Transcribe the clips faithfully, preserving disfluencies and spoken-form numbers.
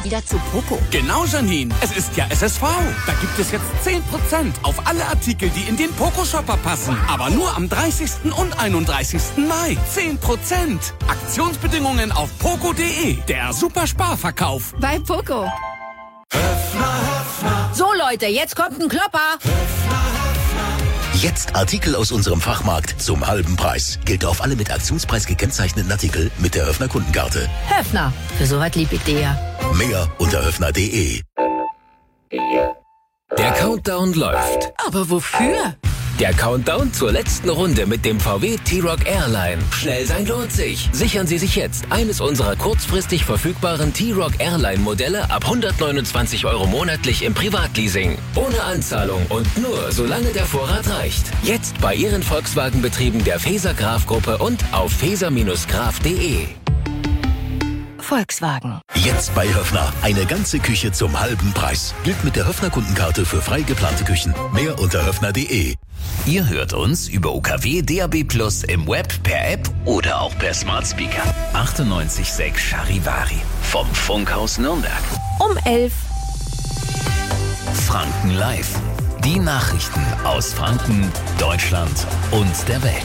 wieder zu Poco. Genau, Janine. Es ist ja S S V. Da gibt es jetzt zehn Prozent auf alle Artikel, die in den Poco-Shopper passen. Aber nur am dreißigsten und einunddreißigsten Mai. zehn Prozent. Aktionsbedingungen auf poco punkt de. Der Supersparverkauf. Bei Poco. Höfner, Höfner. So Leute, jetzt kommt ein Klopper. Höfner, Höfner. Jetzt Artikel aus unserem Fachmarkt zum halben Preis. Gilt auf alle mit Aktionspreis gekennzeichneten Artikel mit der Höfner Kundenkarte. Höfner, für so was lieb ich dir. Mehr unter höfner punkt de. Der Countdown läuft. Aber wofür? Der Countdown zur letzten Runde mit dem V W T-Roc Airline. Schnell sein lohnt sich. Sichern Sie sich jetzt eines unserer kurzfristig verfügbaren T-Roc Airline Modelle ab hundertneunundzwanzig Euro monatlich im Privatleasing. Ohne Anzahlung und nur solange der Vorrat reicht. Jetzt bei Ihren Volkswagen-Betrieben der Faeser Graf Gruppe und auf faeser graf punkt de. Volkswagen. Jetzt bei Höfner. Eine ganze Küche zum halben Preis. Gilt mit der Höfner Kundenkarte für frei geplante Küchen. Mehr unter höfner punkt de. Ihr hört uns über U K W D A B Plus im Web, per App oder auch per Smart Speaker. achtundneunzig Komma sechs Charivari vom Funkhaus Nürnberg. Um elf. Franken Live. Die Nachrichten aus Franken, Deutschland und der Welt.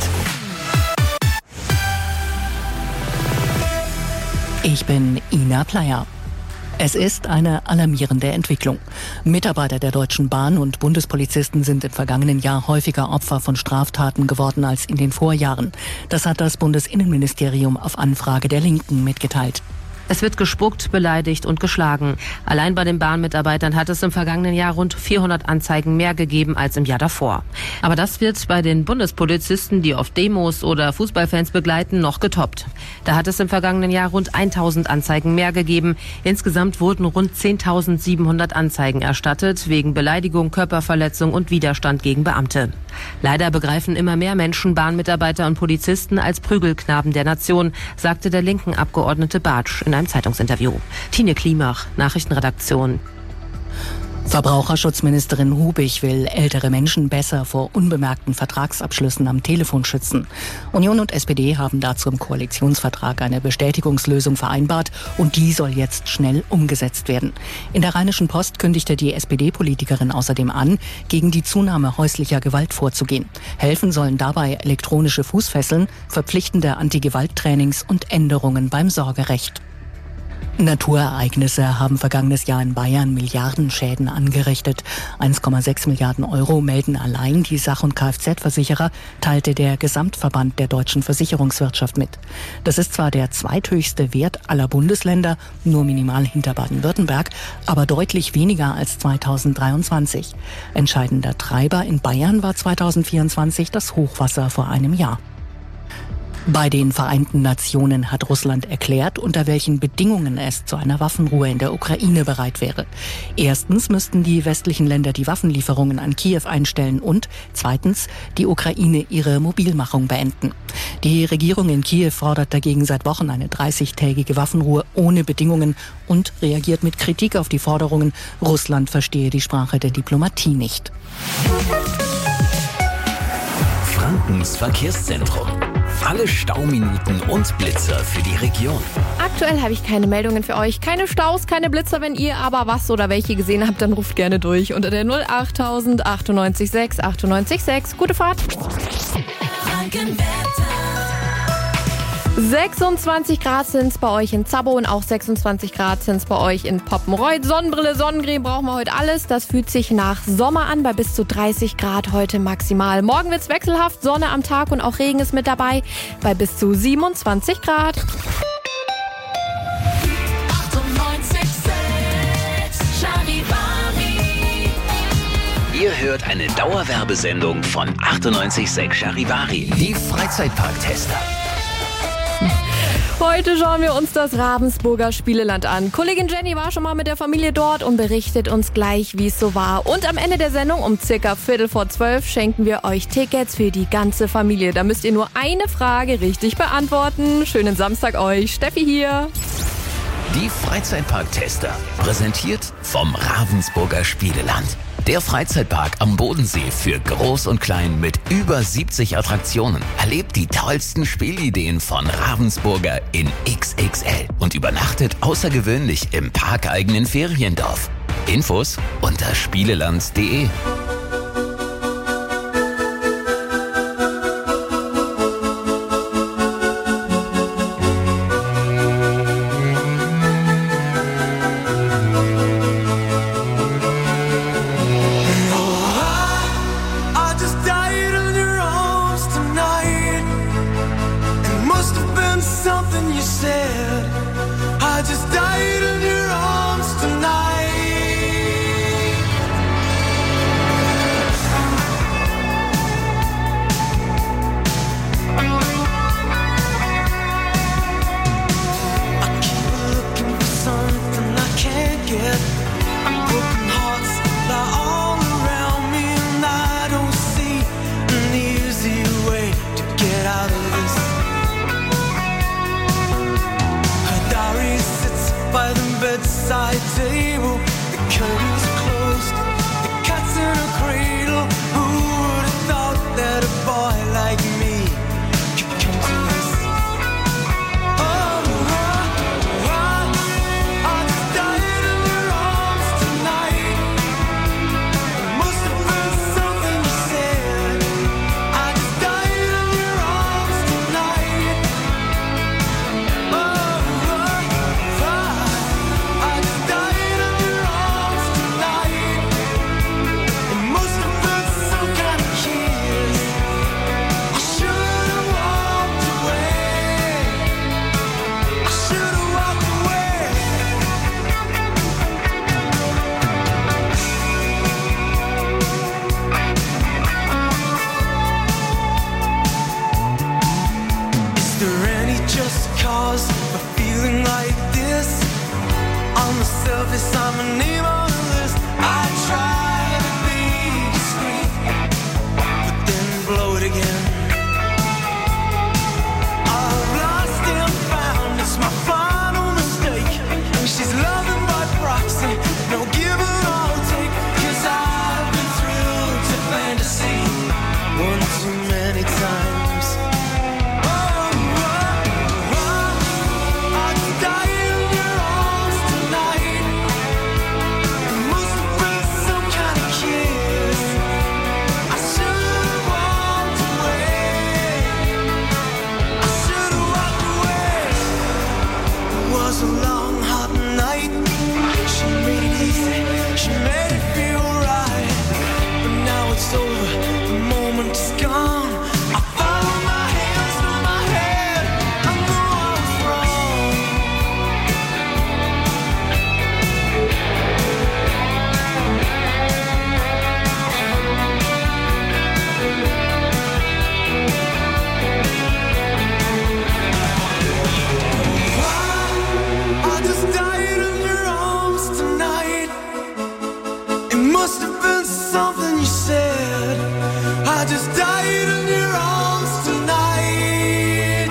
Ich bin Ina Pleyer. Es ist eine alarmierende Entwicklung. Mitarbeiter der Deutschen Bahn und Bundespolizisten sind im vergangenen Jahr häufiger Opfer von Straftaten geworden als in den Vorjahren. Das hat das Bundesinnenministerium auf Anfrage der Linken mitgeteilt. Es wird gespuckt, beleidigt und geschlagen. Allein bei den Bahnmitarbeitern hat es im vergangenen Jahr rund vierhundert Anzeigen mehr gegeben als im Jahr davor. Aber das wird bei den Bundespolizisten, die oft Demos oder Fußballfans begleiten, noch getoppt. Da hat es im vergangenen Jahr rund tausend Anzeigen mehr gegeben. Insgesamt wurden rund zehntausendsiebenhundert Anzeigen erstattet, wegen Beleidigung, Körperverletzung und Widerstand gegen Beamte. Leider begreifen immer mehr Menschen Bahnmitarbeiter und Polizisten als Prügelknaben der Nation, sagte der linken Abgeordnete Bartsch in einem Zeitungsinterview. Tine Klimach, Nachrichtenredaktion. Verbraucherschutzministerin Hubig will ältere Menschen besser vor unbemerkten Vertragsabschlüssen am Telefon schützen. Union und S P D haben dazu im Koalitionsvertrag eine Bestätigungslösung vereinbart und die soll jetzt schnell umgesetzt werden. In der Rheinischen Post kündigte die S P D-Politikerin außerdem an, gegen die Zunahme häuslicher Gewalt vorzugehen. Helfen sollen dabei elektronische Fußfesseln, verpflichtende Anti-Gewalt-Trainings und Änderungen beim Sorgerecht. Naturereignisse haben vergangenes Jahr in Bayern Milliardenschäden angerichtet. eins Komma sechs Milliarden Euro melden allein die Sach- und Kfz-Versicherer, teilte der Gesamtverband der deutschen Versicherungswirtschaft mit. Das ist zwar der zweithöchste Wert aller Bundesländer, nur minimal hinter Baden-Württemberg, aber deutlich weniger als zweitausenddreiundzwanzig. Entscheidender Treiber in Bayern war zweitausendvierundzwanzig das Hochwasser vor einem Jahr. Bei den Vereinten Nationen hat Russland erklärt, unter welchen Bedingungen es zu einer Waffenruhe in der Ukraine bereit wäre. Erstens müssten die westlichen Länder die Waffenlieferungen an Kiew einstellen und zweitens die Ukraine ihre Mobilmachung beenden. Die Regierung in Kiew fordert dagegen seit Wochen eine dreißigtägige Waffenruhe ohne Bedingungen und reagiert mit Kritik auf die Forderungen, Russland verstehe die Sprache der Diplomatie nicht. Frankens Verkehrszentrum. Alle Stauminuten und Blitzer für die Region. Aktuell habe ich keine Meldungen für euch. Keine Staus, keine Blitzer. Wenn ihr aber was oder welche gesehen habt, dann ruft gerne durch unter der null achttausend achtundneunzig sechs achtundneunzig sechs. Gute Fahrt. sechsundzwanzig Grad sind es bei euch in Zabbo und auch sechsundzwanzig Grad sind es bei euch in Poppenreuth. Sonnenbrille, Sonnencreme brauchen wir heute alles. Das fühlt sich nach Sommer an bei bis zu dreißig Grad heute maximal. Morgen wird es wechselhaft, Sonne am Tag und auch Regen ist mit dabei bei bis zu siebenundzwanzig Grad. Ihr hört eine Dauerwerbesendung von achtundneunzig Komma sechs Charivari, die Freizeitparktester. Heute schauen wir uns das Ravensburger Spieleland an. Kollegin Jenny war schon mal mit der Familie dort und berichtet uns gleich, wie es so war. Und am Ende der Sendung um circa Viertel vor zwölf schenken wir euch Tickets für die ganze Familie. Da müsst ihr nur eine Frage richtig beantworten. Schönen Samstag euch. Steffi hier. Die Freizeitparktester, präsentiert vom Ravensburger Spieleland. Der Freizeitpark am Bodensee für Groß und Klein mit über siebzig Attraktionen. Erlebt die tollsten Spielideen von Ravensburger in X X L und übernachtet außergewöhnlich im parkeigenen Feriendorf. Infos unter spieleland punkt de. bedside table, the curtains are closed, the cat's in a cradle. Who would have thought that a boy like me could come to this? Oh, oh, oh, I just died in your arms tonight. It must have been something you said. I just died in your arms tonight. Oh, oh, oh, I just died in your arms tonight. It must have been some kind of kiss. I should have walked away. I should have walked away. Is there any just cause for feeling like this? On the surface, I'm a name on the list. I try to be discreet, but then blow it again. I've lost and found, it's my final mistake. She's loving by proxy, no give and I'll take. 'Cause I've been thrilled to fantasy one too many times. Oh, oh, oh, I just died in your arms tonight. It must have been some kind of kiss. I should have walked away. I should have walked away. It was a long, hot night. She made it easy. She made it feel right. But now it's over. The moment is gone. I follow my hands through my head. I know I was wrong. I just died in your arms tonight. It must have been something you said. I just died in your arms tonight.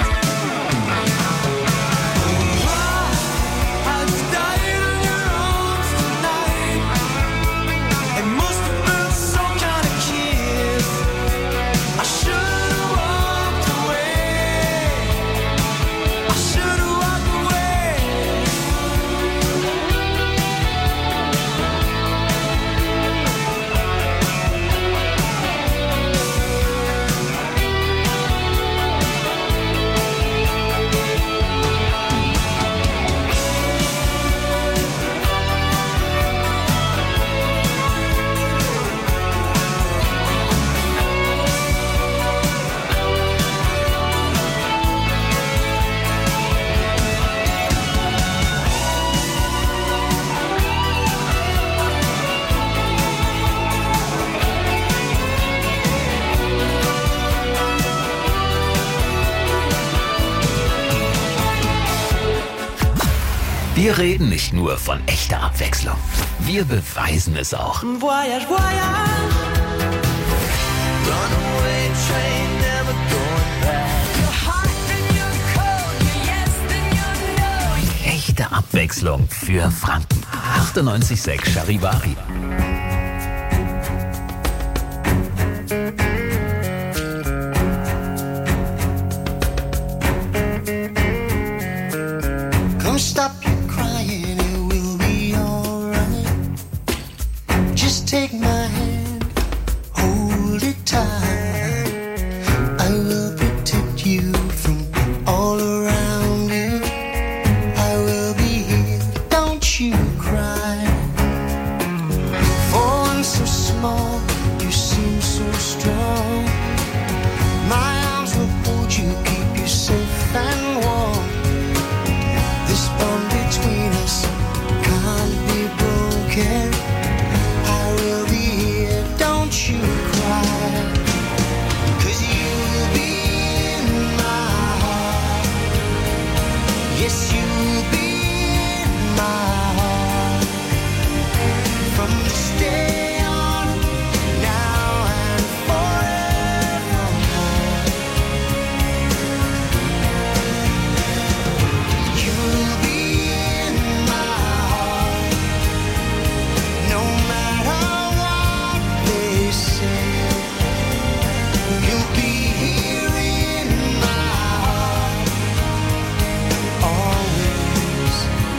I just died in your arms tonight. It must have been some kind of kiss. I should have walked away. I should have walked away. Wir reden nicht nur von echter Abwechslung, wir beweisen es auch. Voyage, voyage. Runaway train, never going back. You're hot and you're cold, you're yes and you're no. Echte Abwechslung für Franken. achtundneunzig Komma sechs Charivari. care. I will be here, don't you cry. 'Cause you'll be in my heart. Yes, you'll be in my heart. From this day on, now and forevermore. You'll be in my heart. No matter what they say. You'll be here in my heart. Always.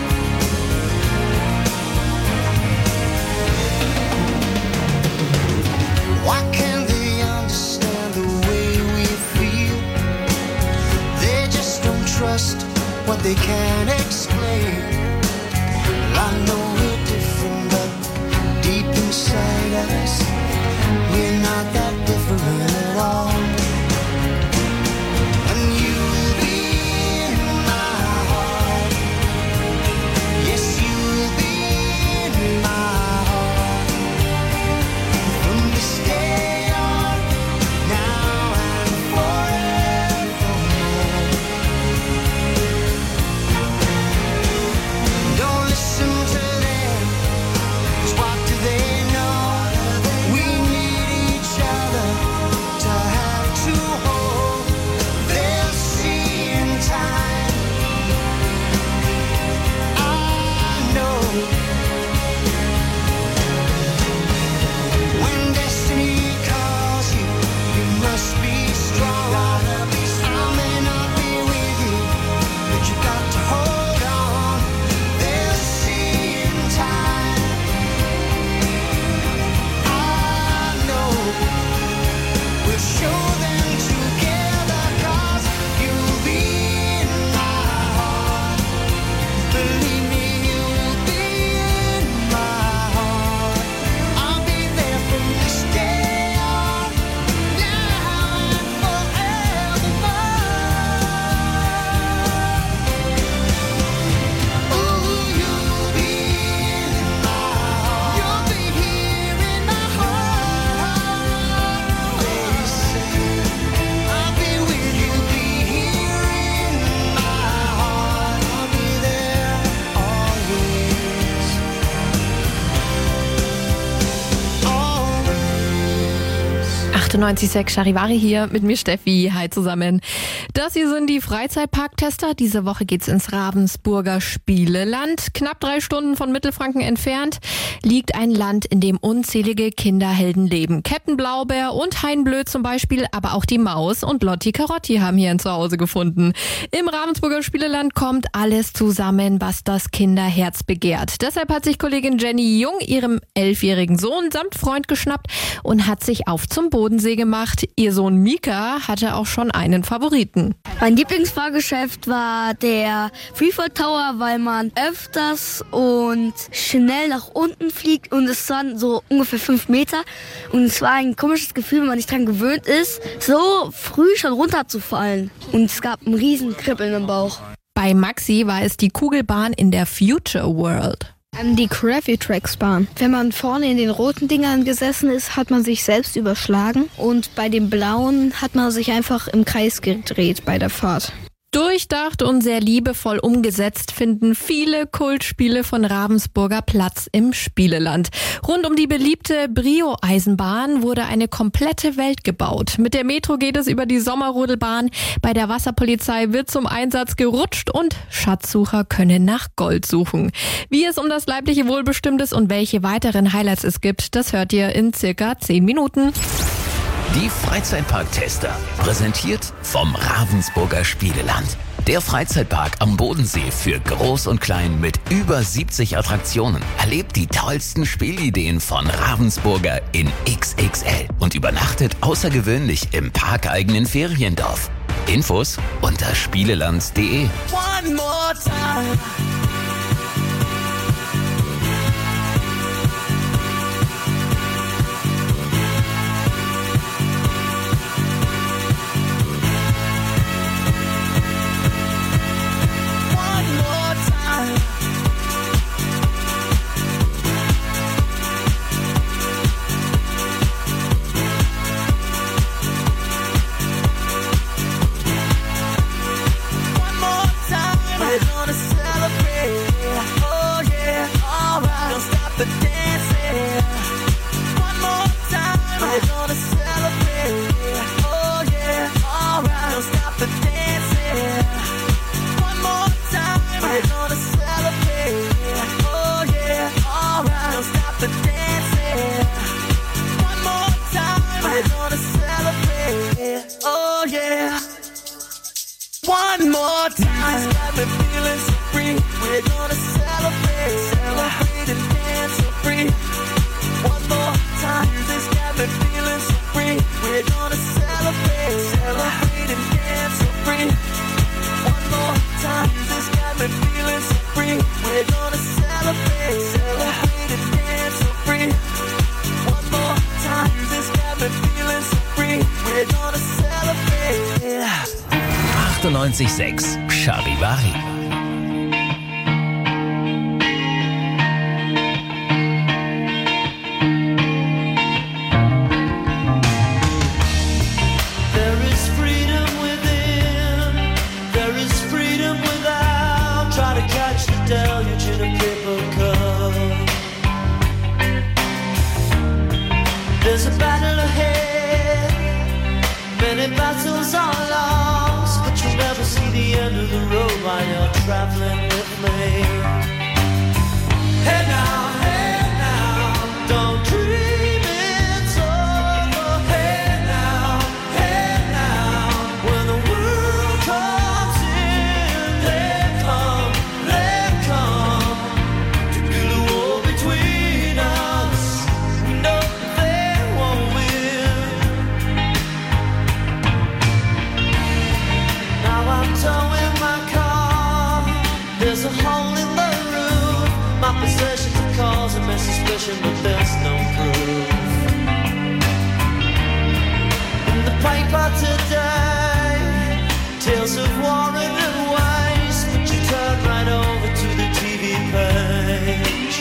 Why can't they understand the way we feel? They just don't trust what they can't explain. Well, I know we're different, but deep inside us, we're not that different at all. And you'll be in my heart. Yes, you'll be in my heart. From this day on, now and forevermore. Don't listen to them, 'cause what do they know? We need each other to have to hold. They'll see in time. I know. When destiny calls you, you must be strong. I may not be with you, but you got to hold on. They'll see in time. I know. We'll show them together, 'cause you'll be in my heart. Believe me, you'll be in my heart. I'll be there from this day on, now and forevermore. Ooh, you'll be in my heart. You'll be here in my heart. Always say, I'll be with you, be here in my heart. I'll be there always. Always. achtundneunzig Komma sechs Charivari hier mit mir Steffi. Hi zusammen. Das hier sind die Freizeitparktester. Diese Woche geht's ins Ravensburger Spieleland. Knapp drei Stunden von Mittelfranken entfernt liegt ein Land, in dem unzählige Kinderhelden leben. Captain Blaubeer und Hein Blöd zum Beispiel, aber auch die Maus und Lotti Carotti haben hier ein Zuhause gefunden. Im Ravensburger Spieleland kommt alles zusammen, was das Kinderherz begehrt. Deshalb hat sich Kollegin Jenny Jung ihrem elfjährigen Sohn samt Freund geschnappt und hat sich auf zum Bodensee gemacht. Ihr Sohn Mika hatte auch schon einen Favoriten. Mein Lieblingsfahrgeschäft war der Freefall Tower, weil man öfters und schnell nach unten fliegt und es waren so ungefähr fünf Meter. Und es war ein komisches Gefühl, wenn man nicht dran gewöhnt ist, so früh schon runterzufallen. Und es gab einen riesen Kribbeln im Bauch. Bei Maxi war es die Kugelbahn in der Future World. Die Gravity-Tracks-Bahn. Wenn man vorne in den roten Dingern gesessen ist, hat man sich selbst überschlagen. Und bei den blauen hat man sich einfach im Kreis gedreht bei der Fahrt. Durchdacht und sehr liebevoll umgesetzt finden viele Kultspiele von Ravensburger Platz im Spieleland. Rund um die beliebte Brio-Eisenbahn wurde eine komplette Welt gebaut. Mit der Metro geht es über die Sommerrodelbahn. Bei der Wasserpolizei wird zum Einsatz gerutscht und Schatzsucher können nach Gold suchen. Wie es um das leibliche Wohl bestimmt ist und welche weiteren Highlights es gibt, das hört ihr in circa zehn Minuten. Die Freizeitparktester, präsentiert vom Ravensburger Spieleland. Der Freizeitpark am Bodensee für Groß und Klein mit über siebzig Attraktionen. Erlebt die tollsten Spielideen von Ravensburger in X X L und übernachtet außergewöhnlich im parkeigenen Feriendorf. Infos unter spieleland punkt de. One more time. the dancing. One more time, we're gonna celebrate. Oh yeah, alright. Don't stop the dancing. One more time, we're gonna celebrate. Oh yeah, alright. Don't stop the dancing. One more time, we're gonna celebrate. Oh yeah. One more time, it's got me feeling so free. We're gonna celebrate, celebrate and dance so free. One more time, this got me feeling so free. We're gonna celebrate, celebrate and dance so free. One more time, this got me feeling so free. We're gonna celebrate, celebrate and dance so free. One more time, this got me feeling so free. We're gonna celebrate. achtundneunzig Komma sechs Charivari. There is freedom within, there is freedom without. Try to catch the deluge in a paper cup. There's a battle ahead, many battles are lost, but you'll never see the end of the road while you're traveling with me. Hey now, hey now, don't dream it's over. Hey now, hey now, when the world comes in, they come, they come to build a wall between us. No, they won't win. Now I'm towing my car. There's a hole in the roof. My possessions are causing me suspicion, but there's no proof. In the paper today, tales of war and waste, but you turn right over to the T V page.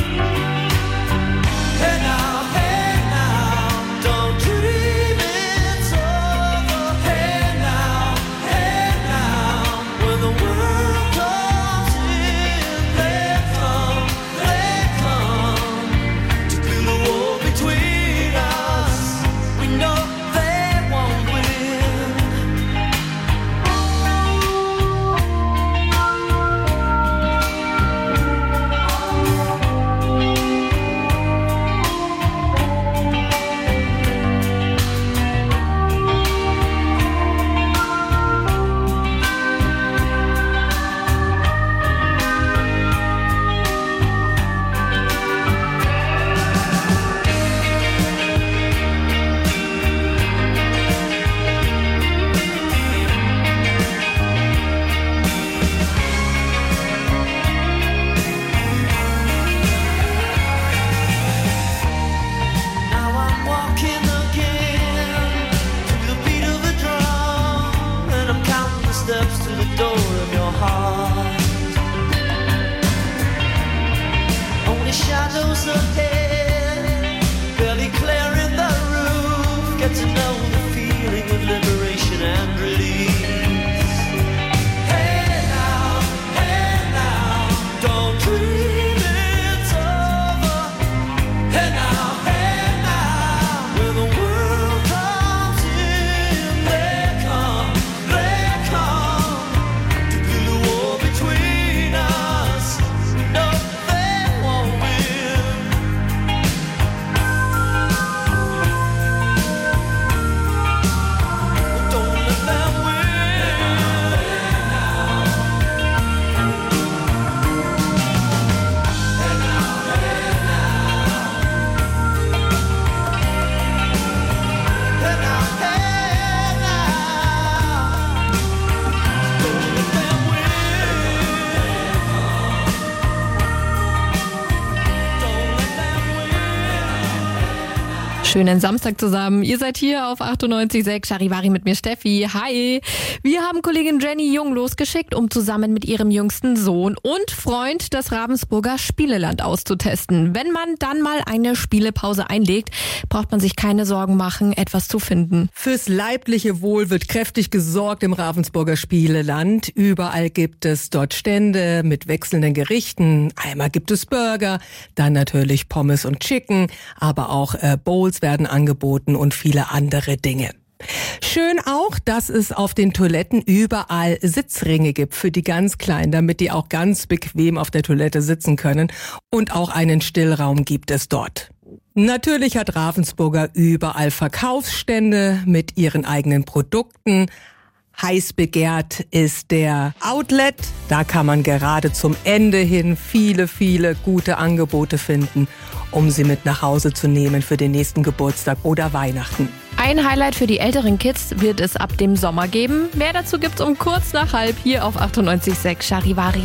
Hey now, hey now, don't dream it's over. Hey now, hey now, when the world comes in, they come, they come to build a wall between us. We know they won't win. Now I'm walking again to the beat of a drum, and I'm counting the steps to the door of your heart. Only shadows ahead, barely clearing the roof. Get to know the feeling of liberation and release. Hey now, hey now, don't dream it's over. Hey now, hey now, when the world comes in, they come, they come to build a wall between us. No, they won't win. Schönen Samstag zusammen. Ihr seid hier auf achtundneunzig Komma sechs. Charivari mit mir, Steffi. Hi. Wir haben Kollegin Jenny Jung losgeschickt, um zusammen mit ihrem jüngsten Sohn und Freund das Ravensburger Spieleland auszutesten. Wenn man dann mal eine Spielepause einlegt, braucht man sich keine Sorgen machen, etwas zu finden. Fürs leibliche Wohl wird kräftig gesorgt im Ravensburger Spieleland. Überall gibt es dort Stände mit wechselnden Gerichten. Einmal gibt es Burger, dann natürlich Pommes und Chicken, aber auch äh, Bowls werden angeboten und viele andere Dinge. Schön auch, dass es auf den Toiletten überall Sitzringe gibt für die ganz Kleinen, damit die auch ganz bequem auf der Toilette sitzen können. Und auch einen Stillraum gibt es dort. Natürlich hat Ravensburger überall Verkaufsstände mit ihren eigenen Produkten. Heiß begehrt ist der Outlet. Da kann man gerade zum Ende hin viele, viele gute Angebote finden, um sie mit nach Hause zu nehmen für den nächsten Geburtstag oder Weihnachten. Ein Highlight für die älteren Kids wird es ab dem Sommer geben. Mehr dazu gibt's um kurz nach halb hier auf achtundneunzig Komma sechs Charivari.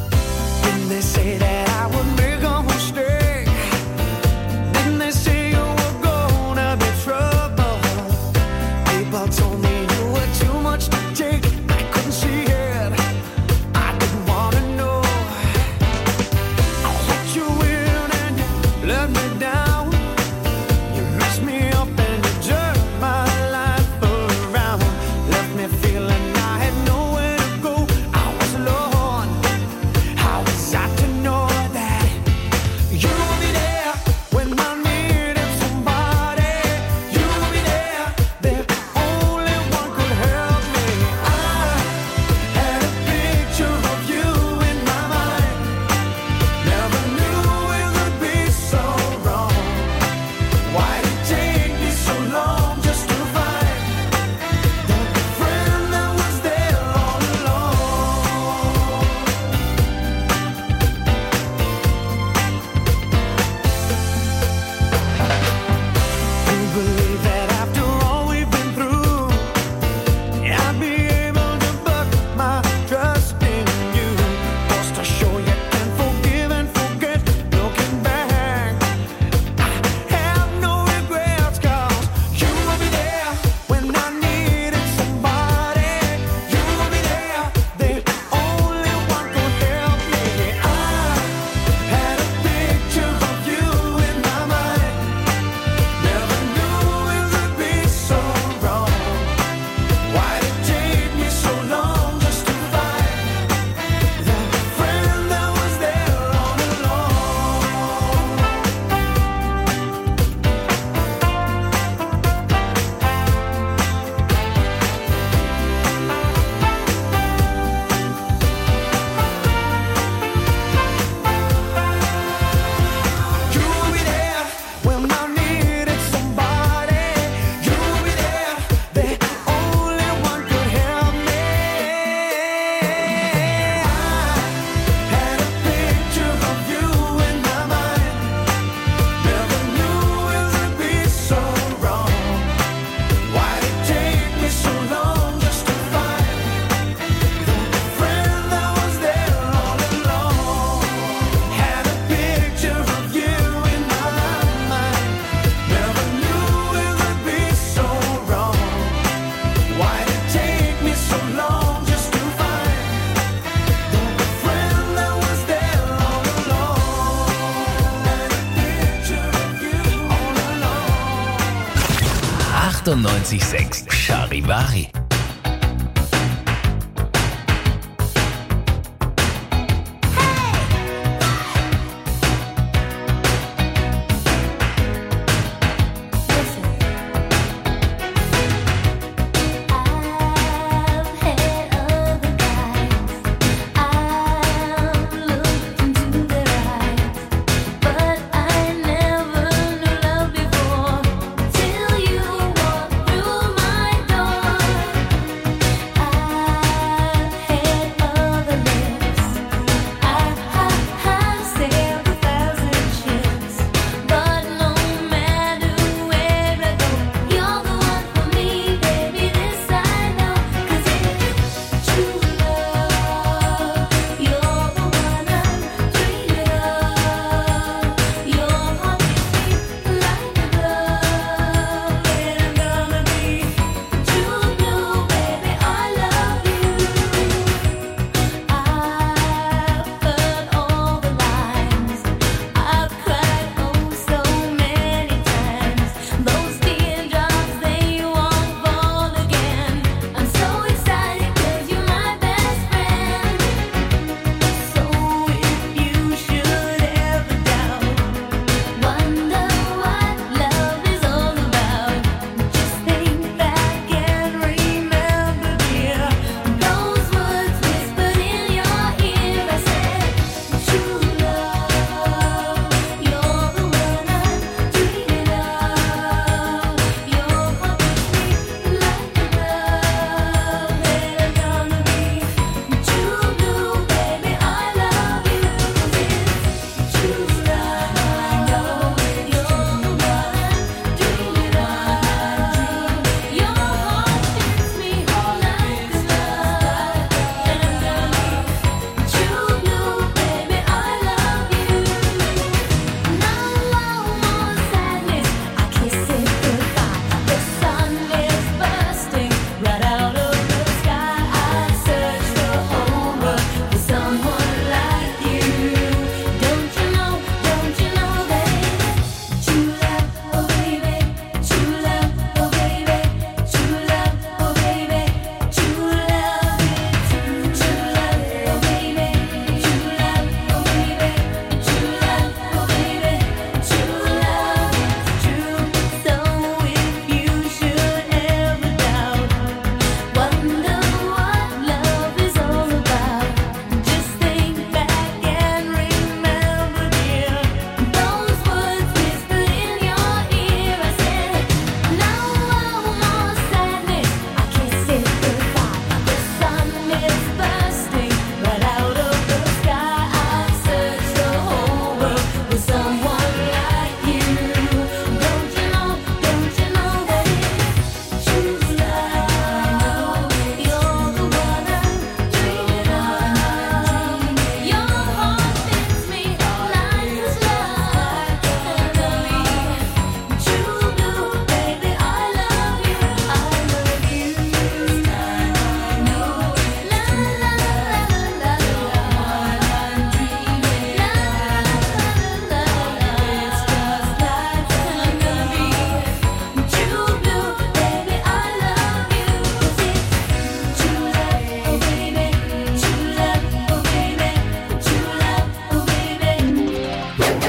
achtundneunzig Komma sechs Charivari. Till you walk through my door.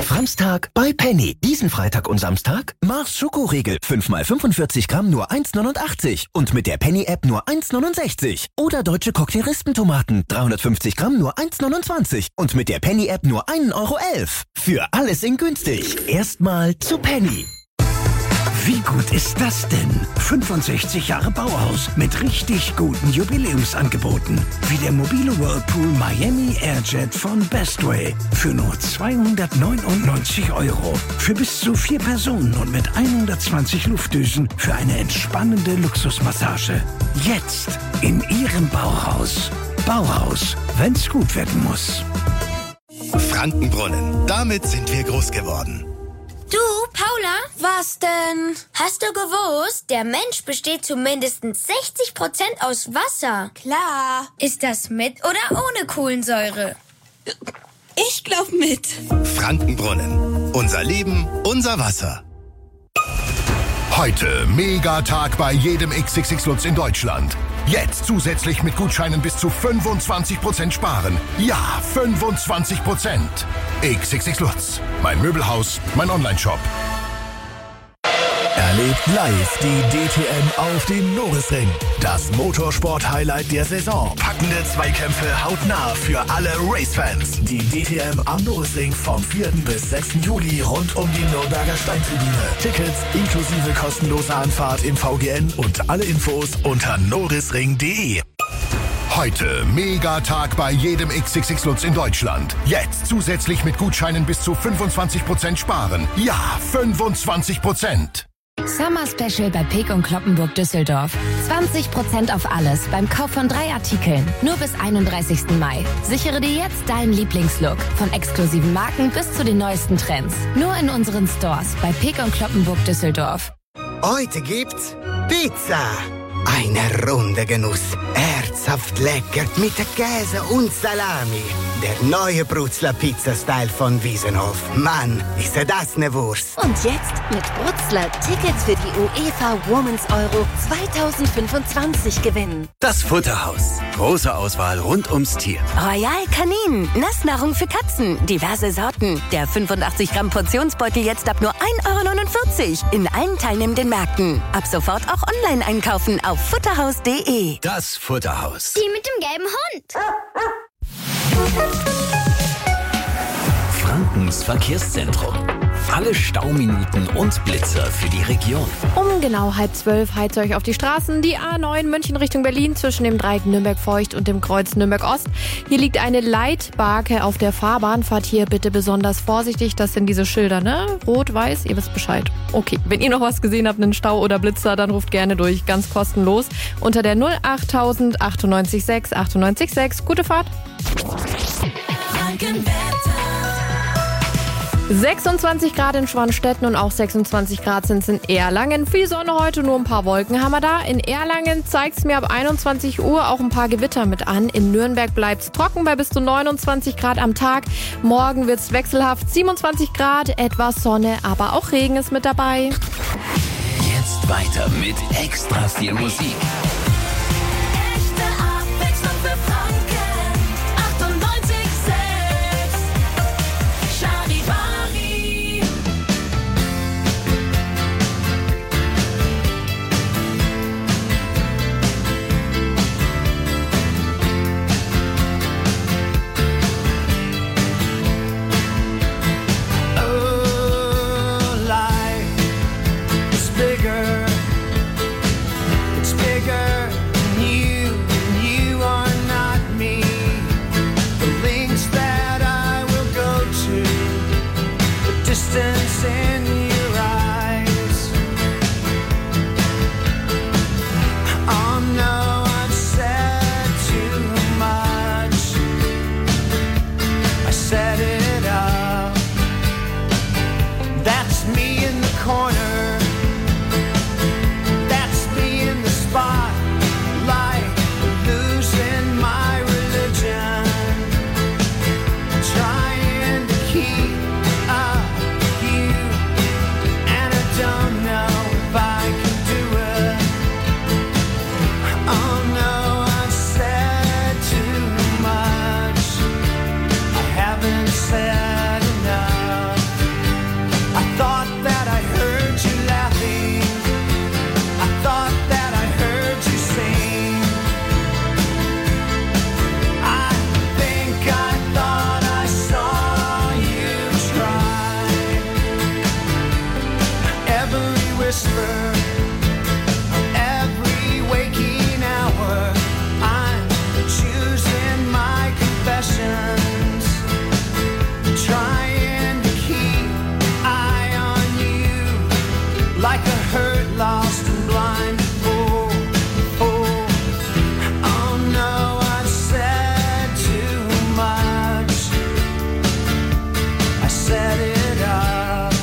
Samstag bei Penny. Diesen Freitag und Samstag Mars Schokoriegel. fünf mal fünfundvierzig Gramm nur eins neunundachtzig. Und mit der Penny-App nur eins neunundsechzig. Oder deutsche Cocktail-Rispentomaten. dreihundertfünfzig Gramm nur eins neunundzwanzig. Und mit der Penny-App nur ein Euro elf. Für alles in günstig. Erstmal zu Penny. Wie gut ist das denn? fünfundsechzig Jahre Bauhaus mit richtig guten Jubiläumsangeboten. Wie der mobile Whirlpool Miami Airjet von Bestway. Für nur zweihundertneunundneunzig Euro. Für bis zu vier Personen und mit hundertzwanzig Luftdüsen für eine entspannende Luxusmassage. Jetzt in Ihrem Bauhaus. Bauhaus, wenn's gut werden muss. Frankenbrunnen. Damit sind wir groß geworden. Du, Paula? Was denn? Hast du gewusst, der Mensch besteht zu mindestens sechzig Prozent aus Wasser? Klar. Ist das mit oder ohne Kohlensäure? Ich glaub mit. Frankenbrunnen. Unser Leben, unser Wasser. Heute Megatag bei jedem X X X Lutz in Deutschland. Jetzt zusätzlich mit Gutscheinen bis zu fünfundzwanzig Prozent sparen. Ja, fünfundzwanzig Prozent. X X X Lutz. Mein Möbelhaus, mein Onlineshop. Erlebt live die D T M auf dem Norisring. Das Motorsport-Highlight der Saison. Packende Zweikämpfe hautnah für alle Racefans. Die D T M am Norisring vom vierten bis sechsten Juli rund um die Nürnberger Steintribüne. Tickets inklusive kostenloser Anfahrt im V G N und alle Infos unter norisring punkt de. Heute Megatag bei jedem X X X Lutz in Deutschland. Jetzt zusätzlich mit Gutscheinen bis zu fünfundzwanzig Prozent sparen. Ja, fünfundzwanzig Prozent. Summer Special bei Peek und Kloppenburg Düsseldorf. zwanzig Prozent auf alles beim Kauf von drei Artikeln. Nur bis einunddreißigsten Mai. Sichere dir jetzt deinen Lieblingslook. Von exklusiven Marken bis zu den neuesten Trends. Nur in unseren Stores bei Peek und Kloppenburg Düsseldorf. Heute gibt's Pizza. Eine runde Genuss. Herzhaft lecker mit Käse und Salami. Der neue Brutzler Pizza-Style von Wiesenhof. Mann, ist das ne Wurst. Und jetzt mit Brutzler Tickets für die UEFA Women's Euro zweitausendfünfundzwanzig gewinnen. Das Futterhaus. Große Auswahl rund ums Tier. Royal Kanin. Nassnahrung für Katzen. Diverse Sorten. Der fünfundachtzig Gramm Portionsbeutel jetzt ab nur ein Euro neunundvierzig. In allen teilnehmenden Märkten. Ab sofort auch online einkaufen auf futterhaus punkt de. Das Futterhaus. Die mit dem gelben Hund. Frankens Verkehrszentrum. Alle Stauminuten und Blitzer für die Region. Um genau halb zwölf heizt euch auf die Straßen. Die A neun München Richtung Berlin zwischen dem Dreieck Nürnberg-Feucht und dem Kreuz Nürnberg-Ost. Hier liegt eine Leitbarke auf der Fahrbahn. Fahrt hier bitte besonders vorsichtig. Das sind diese Schilder, ne? Rot, weiß, ihr wisst Bescheid. Okay, wenn ihr noch was gesehen habt, einen Stau oder Blitzer, dann ruft gerne durch. Ganz kostenlos. Unter der null acht null null null acht sechs acht sechs sechs. Gute Fahrt. sechsundzwanzig Grad in Schwanstetten und auch sechsundzwanzig Grad sind es in Erlangen. Viel Sonne heute, nur ein paar Wolken haben wir da. In Erlangen zeigt es mir ab einundzwanzig Uhr auch ein paar Gewitter mit an. In Nürnberg bleibt es trocken bei bis zu neunundzwanzig Grad am Tag. Morgen wird es wechselhaft, siebenundzwanzig Grad, etwas Sonne, aber auch Regen ist mit dabei. Jetzt weiter mit extra viel Musik. Distance in your eyes. Oh no, I've said too much. I set it up. That's me in the corner. That's me in the spotlight, losing my religion, trying to keep up. whisper of every waking hour. I'm choosing my confessions, trying to keep eye on you like a hurt, lost and blind. Oh, oh, oh no, I've said too much. I set it up.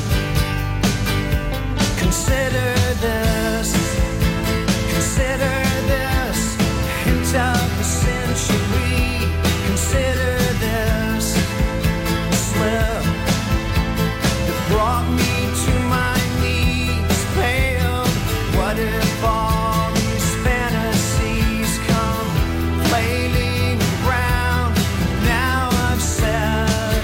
Consider this, consider this, hint of a century. Consider this slip that brought me to my knees, pale. What if all these fantasies come flailing around? Now I've said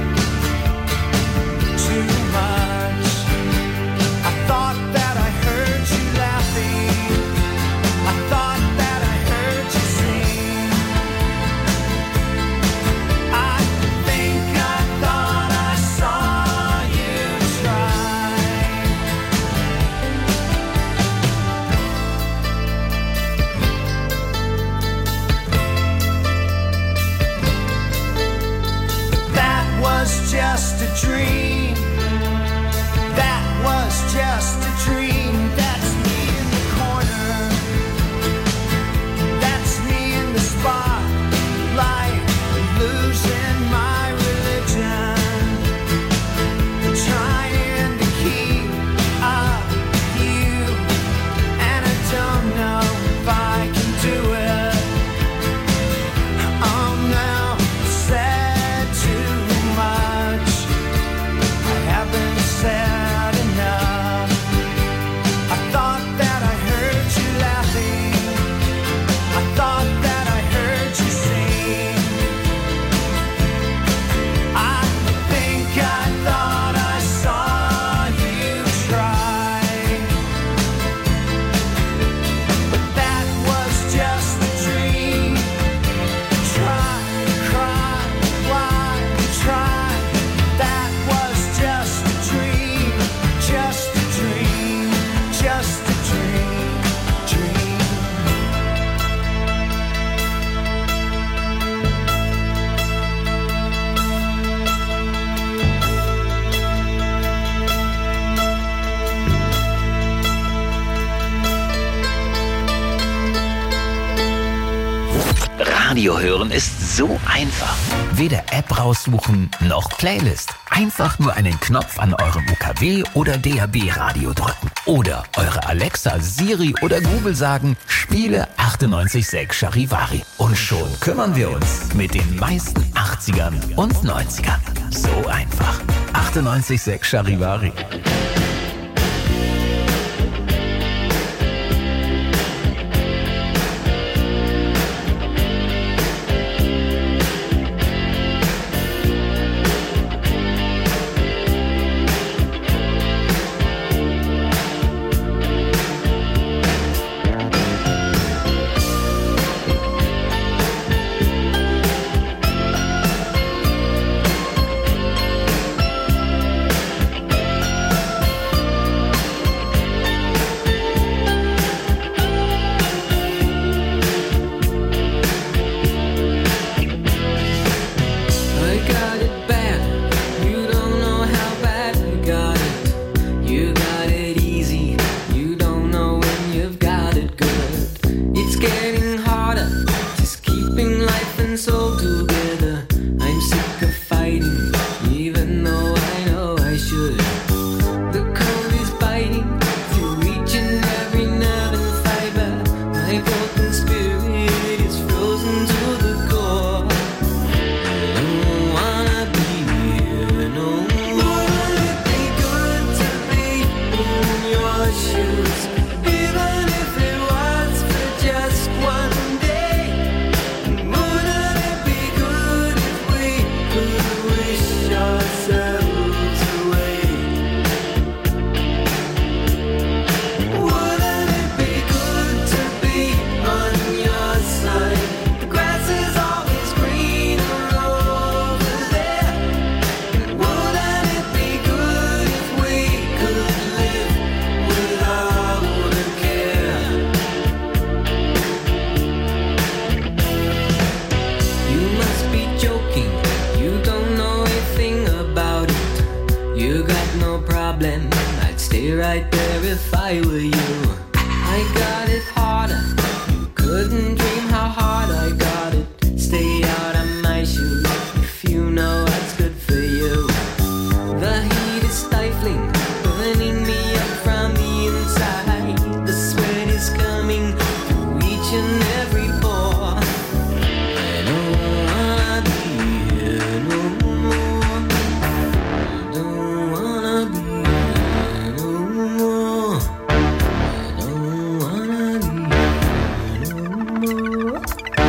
too much. I thought that I heard you laughing. I thought that I heard you sing. I think I thought I saw you try. That was just a dream. That was just a dream. That's me in the corner. That's me in the spotlight, losing my religion, trying to keep up with you, and I don't know if I can do it. Oh no, said too much. I haven't said enough. I thought that I heard you laughing. I thought that I heard you sing. I think I thought I saw you try. But that was just a dream. Try, cry, why try? That was just a dream. Just a dream. Just a dream. Dream. Radio hören ist so einfach. Weder App raussuchen noch Playlist. Einfach nur einen Knopf an eurem U K W oder D A B-Radio drücken. Oder eure Alexa, Siri oder Google sagen, spiele achtundneunzig Komma sechs Charivari. Und schon kümmern wir uns mit den meisten achtzigern und neunzigern. So einfach. achtundneunzig Komma sechs Charivari. no problem. I'd stay right there if I were you. I got it harder. You couldn't dream how hard I got it. Stay out of my shoes if you know what's good for you. The heat is stifling, burning me up from the inside. The sweat is coming through each and every pore. I don't wanna be here no more. I don't wanna be here no more. I don't wanna be here no more.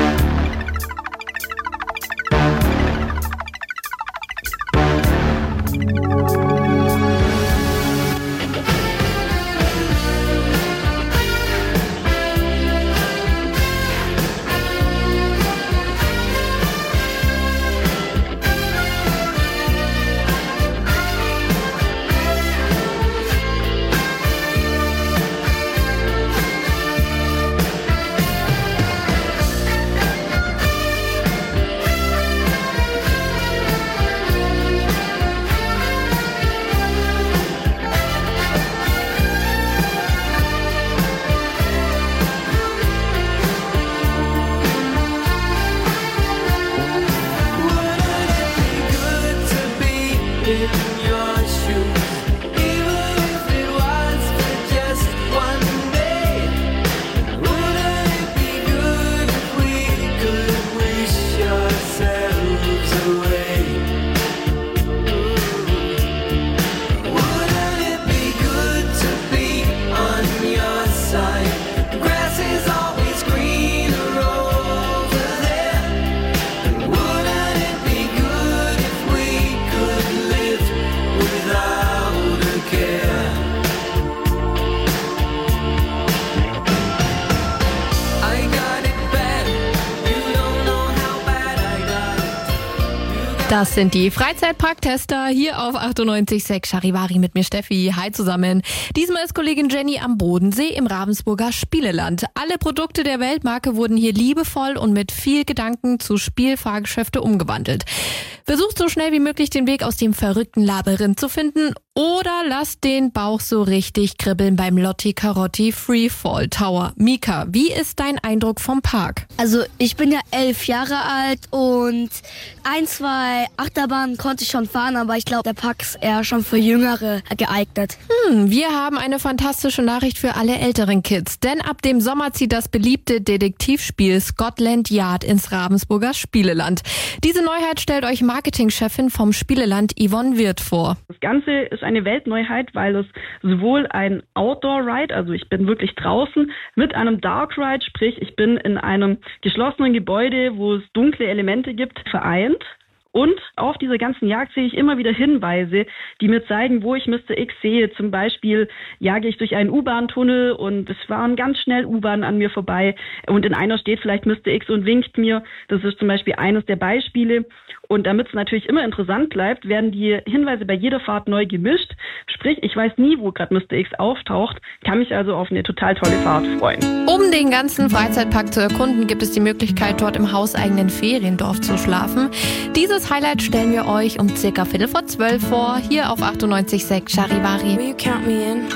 Das sind die Freizeitparktester hier auf achtundneunzig Komma sechs Charivari mit mir Steffi. Hi zusammen. Diesmal ist Kollegin Jenny am Bodensee im Ravensburger Spieleland. Alle Produkte der Weltmarke wurden hier liebevoll und mit viel Gedanken zu Spielfahrgeschäfte umgewandelt. Versucht so schnell wie möglich den Weg aus dem verrückten Labyrinth zu finden oder lasst den Bauch so richtig kribbeln beim Lotti Carotti Freefall Tower. Mika, wie ist dein Eindruck vom Park? Also ich bin ja elf Jahre alt und ein, zwei Achterbahnen konnte ich schon fahren, aber ich glaube, der Park ist eher schon für Jüngere geeignet. Hm, wir haben eine fantastische Nachricht für alle älteren Kids, denn ab dem Sommer zieht das beliebte Detektivspiel Scotland Yard ins Ravensburger Spieleland. Diese Neuheit stellt euch Marketingchefin vom Spieleland Yvonne Wirth vor. Das Ganze ist eine Weltneuheit, weil es sowohl ein Outdoor-Ride, also ich bin wirklich draußen, mit einem Dark-Ride, sprich ich bin in einem geschlossenen Gebäude, wo es dunkle Elemente gibt, vereint. Und auf dieser ganzen Jagd sehe ich immer wieder Hinweise, die mir zeigen, wo ich Mister X sehe. Zum Beispiel jage ich durch einen U-Bahn-Tunnel und es fahren ganz schnell U-Bahnen an mir vorbei. Und in einer steht vielleicht Mister X und winkt mir. Das ist zum Beispiel eines der Beispiele. Und damit es natürlich immer interessant bleibt, werden die Hinweise bei jeder Fahrt neu gemischt. Sprich, ich weiß nie, wo gerade Mister X auftaucht, kann mich also auf eine total tolle Fahrt freuen. Um den ganzen Freizeitpark zu erkunden, gibt es die Möglichkeit, dort im hauseigenen Feriendorf zu schlafen. Dieses Highlight stellen wir euch um circa Viertel vor zwölf vor, hier auf achtundneunzig Komma sechs Charivari. Will you count me in?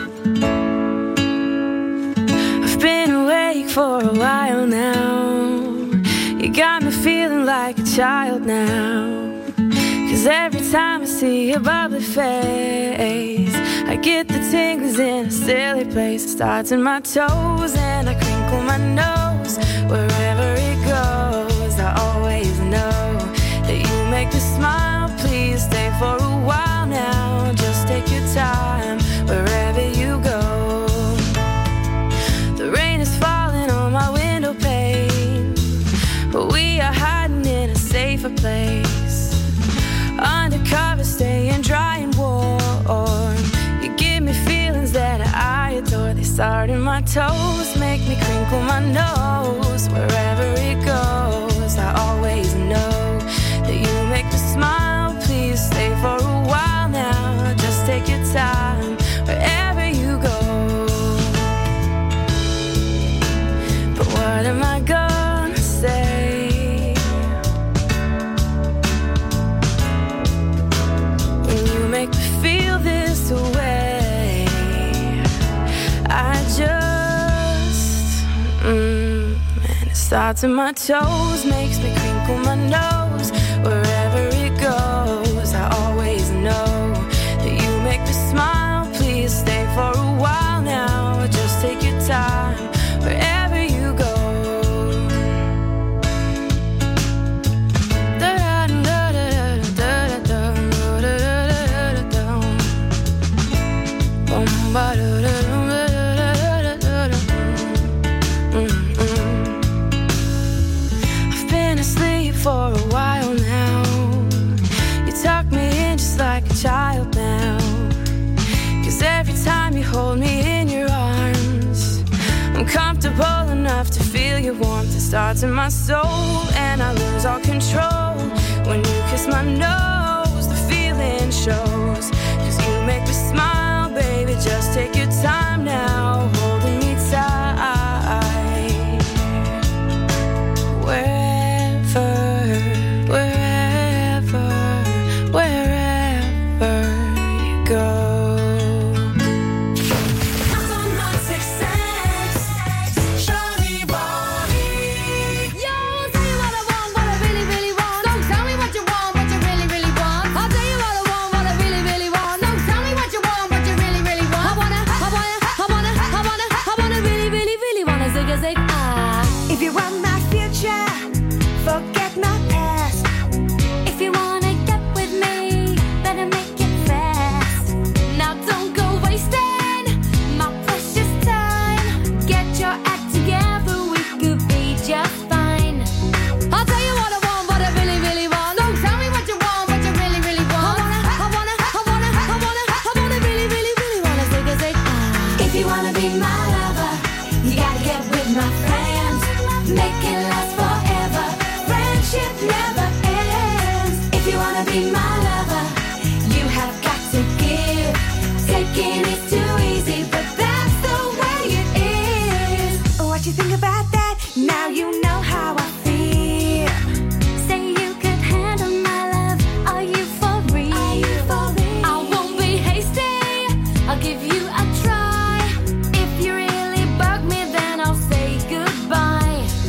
I've been awake for a while now. You got me feeling like a child now. Cause every time I see your bubbly face, I get the tingles in a silly place. It starts in my toes and I crinkle my nose. Wherever it goes, I always know that you make me smile. Please stay for a while now. Just take your time wherever you go. The rain is falling on my window pane, but we are hiding in a safer place. Undercover, staying dry and warm. You give me feelings that I adore. They start in my toes, make me crinkle my nose. Wherever it goes, I always know that you make me smile. Please stay for a while now. Just take your time wherever you go. But what am I gonna say when you make me feel this way? starts in my toes, makes me crinkle my nose. Wherever it goes, I always know that you make me smile. Please stay for a while now, just take your time wherever you go. I've been asleep for a while now. You tuck me in just like a child now. 'Cause every time you hold me in your arms, I'm comfortable enough to feel your warmth. It starts in my soul and I lose all control. When you kiss my nose, the feeling shows. 'Cause you make me smile, baby, just take your time now, holding me tight. Wherever, wherever, wherever you go. If you want my future, forget my past. If you wanna get with me, better make it fast. Now don't go wasting my precious time. Get your act together, we could be just fine. I'll tell you what I want, what I really, really want. Don't tell me what you want, what you really, really want. I wanna, I wanna, I wanna, I wanna, I wanna really, really, really wanna zig a zig. If you wanna be my lover, you gotta get with my friends. Make it last forever. Friendship never ends. If you wanna be my lover, you have got to give. Taking is too easy, but that's the way it is. What you think about that? Now you know how I feel. Say you could handle my love. Are you for real? Are you for real? I won't be hasty. I'll give you a try. If you really bug me, then I'll say goodbye.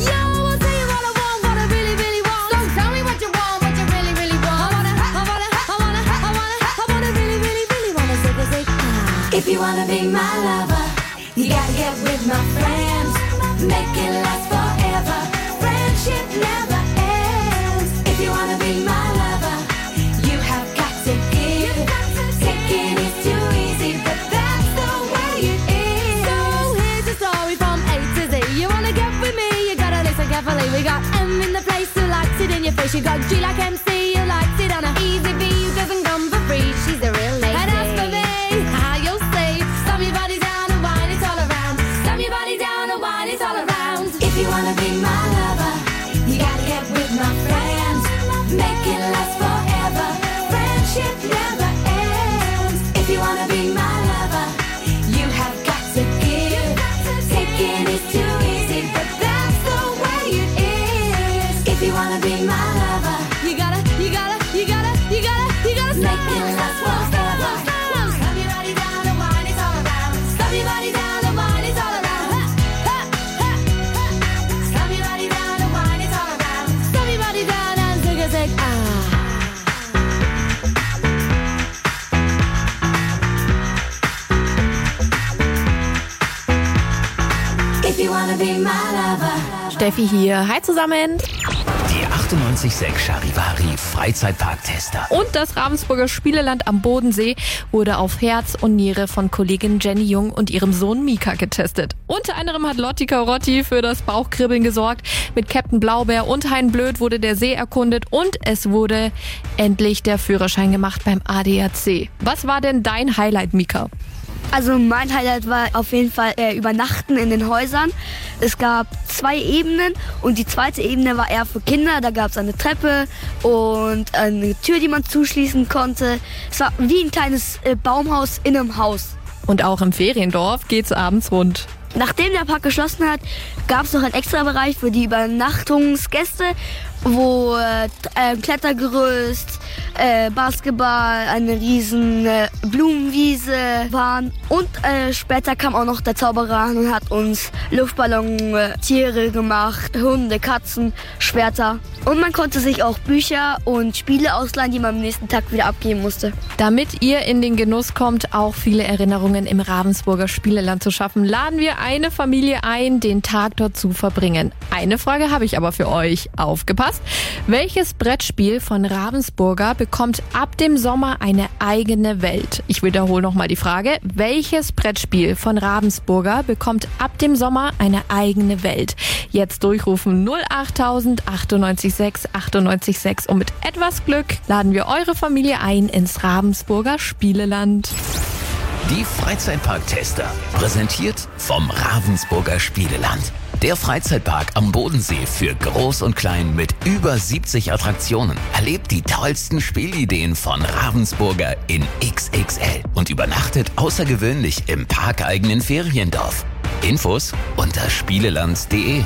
If you wanna be my lover, you gotta get with my friends. Make it last forever. Friendship never ends. If you wanna be my lover, you have got to give. Taking is too easy, but that's the way it is. So here's the story from A to Z. You wanna get with me, you gotta listen carefully. We got M in the place who likes it in your face. You got G like M C, who likes it on a easy V, who doesn't come for free. She's a real lady. And as for me, if you wanna be my lover, you gotta get with my friends. Make it last forever. Friendship never ends. If you wanna be my lover, you have got to give. Taking is too easy, but that's the way it is. If you wanna be my lover, you gotta, you gotta, you gotta, you gotta, you gotta make it last forever. Stop your body down and wine, it's all around. Stop your body down and wine, it's all around. If you wanna be my lover. Steffi hier. Hi zusammen. Die achtundneunzig Komma sechs Charivari Freizeitparktester. Und das Ravensburger Spieleland am Bodensee wurde auf Herz und Niere von Kollegin Jenny Jung und ihrem Sohn Mika getestet. Unter anderem hat Lotti Carotti für das Bauchkribbeln gesorgt. Mit Captain Blaubeer und Hein Blöd wurde der See erkundet und es wurde endlich der Führerschein gemacht beim A D A C. Was war denn dein Highlight, Mika? Also mein Highlight war auf jeden Fall äh, Übernachten in den Häusern. Es gab zwei Ebenen und die zweite Ebene war eher für Kinder. Da gab es eine Treppe und eine Tür, die man zuschließen konnte. Es war wie ein kleines äh, Baumhaus in einem Haus. Und auch im Feriendorf geht's abends rund. Nachdem der Park geschlossen hat, gab es noch einen extra Bereich für die Übernachtungsgäste. wo äh, ein Klettergerüst, äh, Basketball, eine riesen äh, Blumenwiese waren. Und äh, später kam auch noch der Zauberer und hat uns Luftballon, äh, Tiere gemacht, Hunde, Katzen, Schwerter. Und man konnte sich auch Bücher und Spiele ausleihen, die man am nächsten Tag wieder abgeben musste. Damit ihr in den Genuss kommt, auch viele Erinnerungen im Ravensburger Spieleland zu schaffen, laden wir eine Familie ein, den Tag dort zu verbringen. Eine Frage habe ich aber für euch. Aufgepasst! Welches Brettspiel von Ravensburger bekommt ab dem Sommer eine eigene Welt? Ich wiederhole nochmal die Frage. Welches Brettspiel von Ravensburger bekommt ab dem Sommer eine eigene Welt? Jetzt durchrufen null achttausend achtundneunzig sechs achtundneunzig sechs und mit etwas Glück laden wir eure Familie ein ins Ravensburger Spieleland. Die Freizeitpark-Tester, präsentiert vom Ravensburger Spieleland. Der Freizeitpark am Bodensee für Groß und Klein mit über siebzig Attraktionen. Erlebt die tollsten Spielideen von Ravensburger in X X L und übernachtet außergewöhnlich im parkeigenen Feriendorf. Infos unter spieleland punkt de.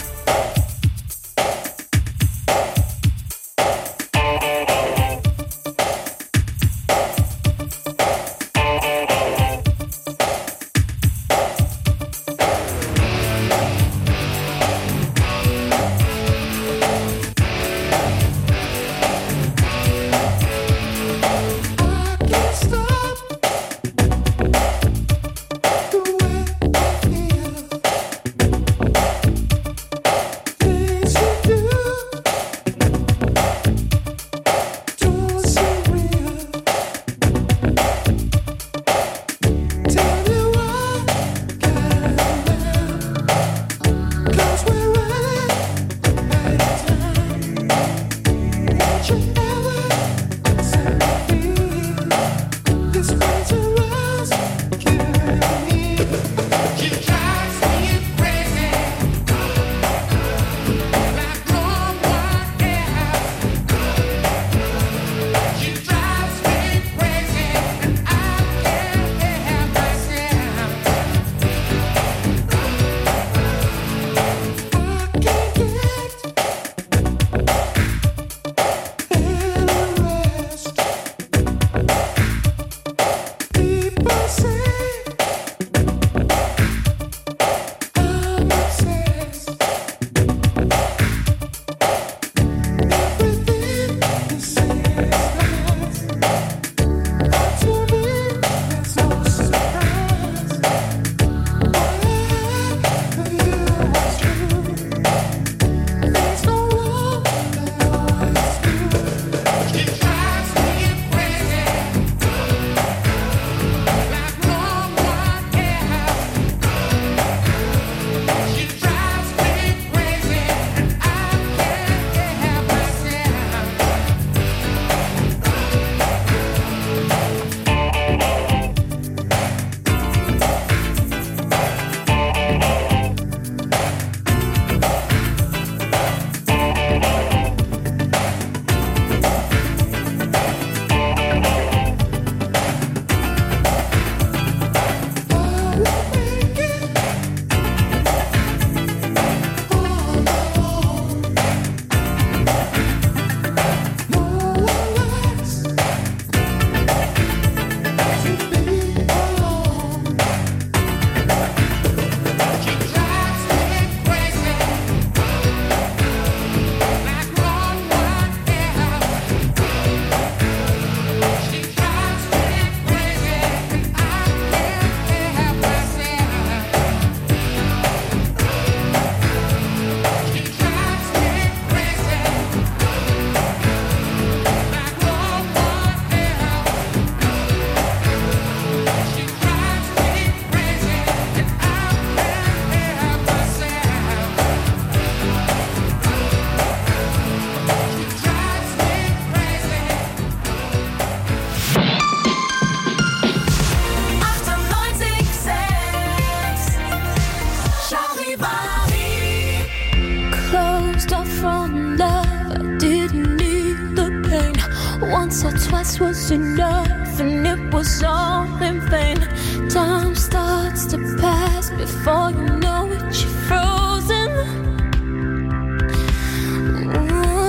Once or twice was enough, and it was all in vain. Time starts to pass before you know it, you're frozen. Ooh.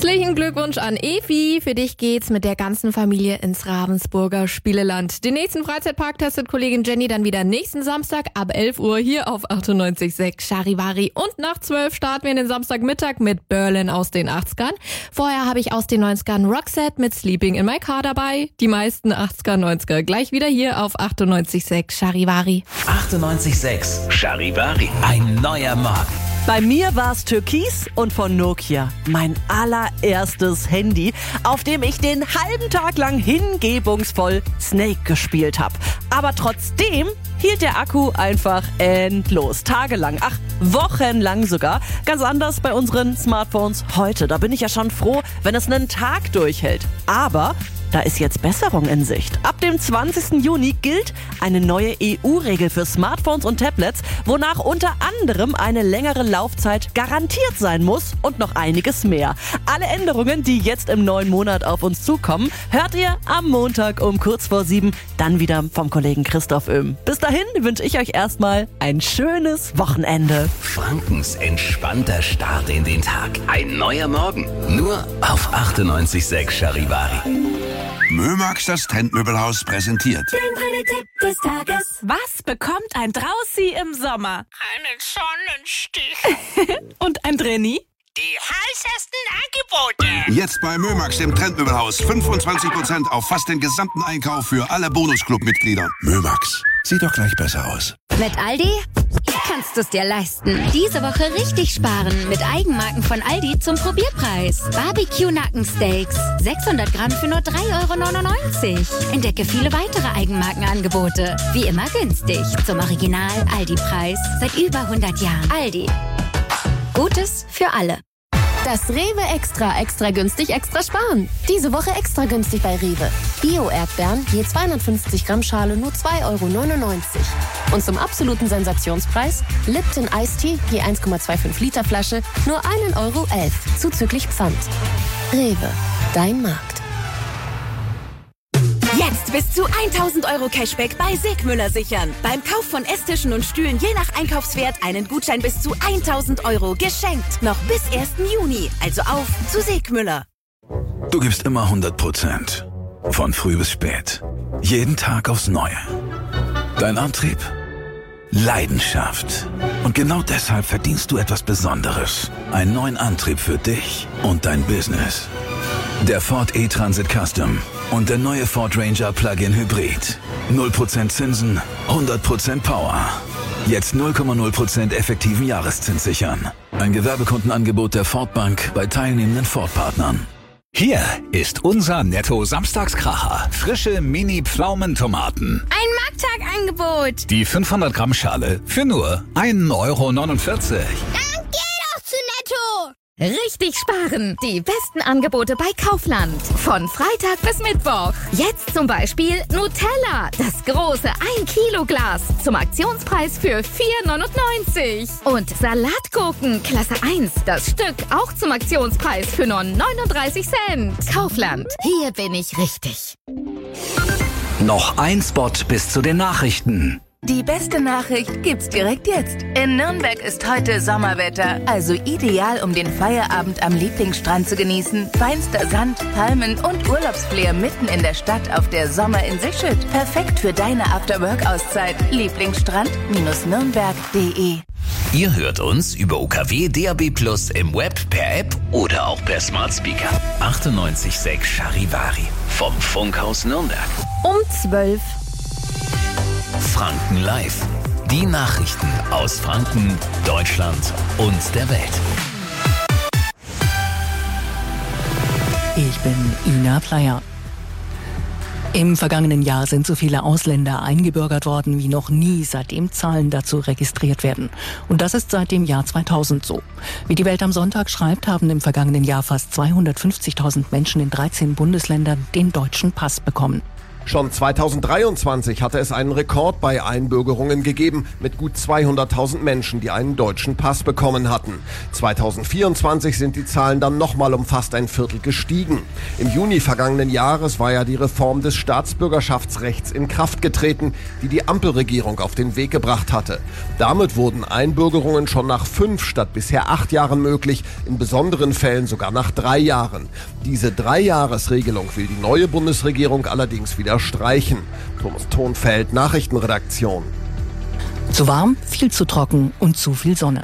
Herzlichen Glückwunsch an Evi. Für dich geht's mit der ganzen Familie ins Ravensburger Spieleland. Den nächsten Freizeitpark testet Kollegin Jenny dann wieder nächsten Samstag ab elf Uhr hier auf achtundneunzig Komma sechs Charivari. Und nach zwölf starten wir in den Samstagmittag mit Berlin aus den achtzigern. Vorher habe ich aus den neunzigern Roxette mit Sleeping in My Car dabei. Die meisten achtziger, neunziger gleich wieder hier auf achtundneunzig Komma sechs Charivari. achtundneunzig Komma sechs Charivari. Ein neuer Morgen. Bei mir war's Türkis und von Nokia. Mein allererstes Handy, auf dem ich den halben Tag lang hingebungsvoll Snake gespielt habe. Aber trotzdem hielt der Akku einfach endlos. Tagelang, ach, wochenlang sogar. Ganz anders bei unseren Smartphones heute. Da bin ich ja schon froh, wenn es einen Tag durchhält. Aber da ist jetzt Besserung in Sicht. Ab dem zwanzigsten Juni gilt eine neue E U-Regel für Smartphones und Tablets, wonach unter anderem eine längere Laufzeit garantiert sein muss und noch einiges mehr. Alle Änderungen, die jetzt im neuen Monat auf uns zukommen, hört ihr am Montag um kurz vor sieben dann wieder vom Kollegen Christoph Öhm. Bis dahin wünsche ich euch erstmal ein schönes Wochenende. Frankens entspannter Start in den Tag. Ein neuer Morgen. Nur auf achtundneunzig Komma sechs Charivari. Mömax, das Trendmöbelhaus, präsentiert. Der Tipp des Tages. Was bekommt ein Draussi im Sommer? Einen Sonnenstich. Und ein Drenni? Die heißesten Angebote. Jetzt bei Mömax, dem Trendmöbelhaus. fünfundzwanzig Prozent auf fast den gesamten Einkauf für alle Bonusclub-Mitglieder. Mömax. Sieht doch gleich besser aus. Mit Aldi kannst du es dir leisten. Diese Woche richtig sparen mit Eigenmarken von Aldi zum Probierpreis. Barbecue-Nackensteaks. sechshundert Gramm für nur drei Euro neunundneunzig. Entdecke viele weitere Eigenmarkenangebote. Wie immer günstig. Zum Original-Aldi-Preis. Seit über hundert Jahren. Aldi. Gutes für alle. Das Rewe Extra, extra günstig, extra sparen. Diese Woche extra günstig bei Rewe. Bio-Erdbeeren, je zweihundertfünfzig Gramm Schale, nur zwei Euro neunundneunzig. Und zum absoluten Sensationspreis, Lipton Iced Tea, je eins Komma fünfundzwanzig Liter Flasche, nur ein Euro elf, zuzüglich Pfand. Rewe, dein Markt. Jetzt bis zu tausend Euro Cashback bei Segmüller sichern. Beim Kauf von Esstischen und Stühlen je nach Einkaufswert einen Gutschein bis zu tausend Euro geschenkt. Noch bis ersten Juni. Also auf zu Segmüller. Du gibst immer hundert Prozent. Von früh bis spät. Jeden Tag aufs Neue. Dein Antrieb? Leidenschaft. Und genau deshalb verdienst du etwas Besonderes. Einen neuen Antrieb für dich und dein Business. Der Ford E-Transit Custom und der neue Ford Ranger Plug-in Hybrid. null Prozent Zinsen, hundert Prozent Power. Jetzt null Komma null Prozent effektiven Jahreszins sichern. Ein Gewerbekundenangebot der Ford Bank bei teilnehmenden Ford-Partnern. Hier ist unser Netto-Samstagskracher. Frische Mini-Pflaumentomaten. Ein Markttagangebot. Die fünfhundert Gramm Schale für nur ein Euro neunundvierzig. Dann geh doch zu Netto. Richtig sparen. Die besten Angebote bei Kaufland. Von Freitag bis Mittwoch. Jetzt zum Beispiel Nutella. Das große ein Kilo Glas. Zum Aktionspreis für vier neunundneunzig. Und Salatgurken Klasse eins. Das Stück auch zum Aktionspreis für nur neununddreißig Cent. Kaufland. Hier bin ich richtig. Noch ein Spot bis zu den Nachrichten. Die beste Nachricht gibt's direkt jetzt. In Nürnberg ist heute Sommerwetter, also ideal, um den Feierabend am Lieblingsstrand zu genießen. Feinster Sand, Palmen und Urlaubsflair mitten in der Stadt auf der Sommerinsel Schütt. Perfekt für deine After-Work-Auszeit. Lieblingsstrand Nürnberg punkt de. Ihr hört uns über O K W D A B Plus im Web, per App oder auch per Smart Speaker. achtundneunzig Komma sechs Charivari vom Funkhaus Nürnberg. Um zwölf. Franken Live. Die Nachrichten aus Franken, Deutschland und der Welt. Ich bin Ina Pleier. Im vergangenen Jahr sind so viele Ausländer eingebürgert worden wie noch nie, seitdem Zahlen dazu registriert werden. Und das ist seit dem Jahr zweitausend so. Wie die Welt am Sonntag schreibt, haben im vergangenen Jahr fast zweihundertfünfzigtausend Menschen in dreizehn Bundesländern den deutschen Pass bekommen. Schon zweitausenddreiundzwanzig hatte es einen Rekord bei Einbürgerungen gegeben, mit gut zweihunderttausend Menschen, die einen deutschen Pass bekommen hatten. zweitausendvierundzwanzig sind die Zahlen dann nochmal um fast ein Viertel gestiegen. Im Juni vergangenen Jahres war ja die Reform des Staatsbürgerschaftsrechts in Kraft getreten, die die Ampelregierung auf den Weg gebracht hatte. Damit wurden Einbürgerungen schon nach fünf statt bisher acht Jahren möglich, in besonderen Fällen sogar nach drei Jahren. Diese Dreijahresregelung will die neue Bundesregierung allerdings wieder streichen. Thomas Thonfeld, Nachrichtenredaktion. Zu warm, viel zu trocken und zu viel Sonne.